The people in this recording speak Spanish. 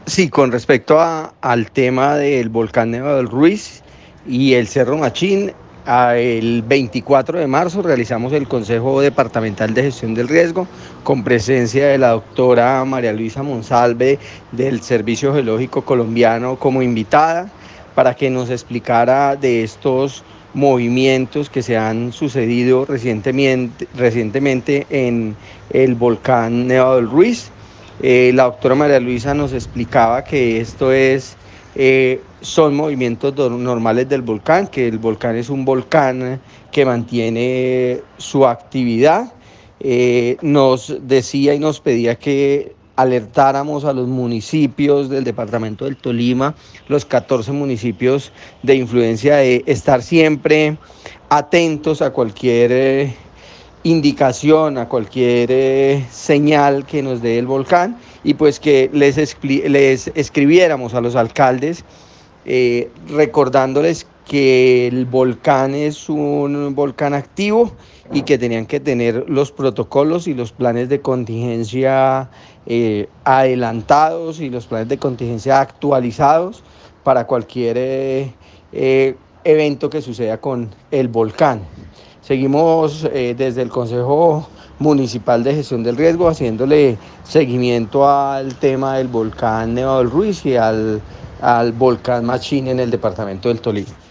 Sí, con respecto al tema del volcán Nevado del Ruiz y el Cerro Machín, el 24 de marzo realizamos el Consejo Departamental de Gestión del Riesgo con presencia de la doctora María Luisa Monsalve del Servicio Geológico Colombiano como invitada para que nos explicara de estos movimientos que se han sucedido recientemente en el volcán Nevado del Ruiz. La doctora María Luisa nos explicaba que son movimientos normales del volcán, que el volcán es un volcán que mantiene su actividad. Nos decía y nos pedía que alertáramos a los municipios del departamento del Tolima, los 14 municipios de influencia, de estar siempre atentos a cualquier indicación, a cualquier señal que nos dé el volcán, y pues que les escribiéramos a los alcaldes recordándoles que el volcán es un volcán activo y que tenían que tener los protocolos y los planes de contingencia adelantados y los planes de contingencia actualizados para cualquier evento que suceda con el volcán. Seguimos desde el Consejo Municipal de Gestión del Riesgo haciéndole seguimiento al tema del volcán Nevado del Ruiz y al volcán Machín en el departamento del Tolima.